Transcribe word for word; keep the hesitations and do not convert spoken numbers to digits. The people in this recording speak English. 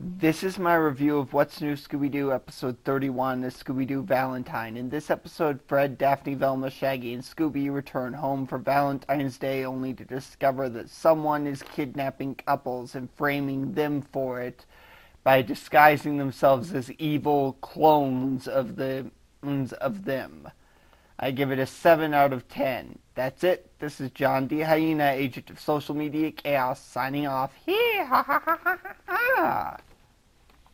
This is my review of What's New Scooby-Doo episode thirty-one, The Scooby-Doo Valentine. In this episode, Fred, Daphne, Velma, Shaggy, and Scooby return home for Valentine's Day only to discover that someone is kidnapping couples and framing them for it by disguising themselves as evil clones of the of them. I give it a seven out of ten. That's it. This is John D. Hyena, agent of social media chaos, signing off. Hee ha ha ha ha ha.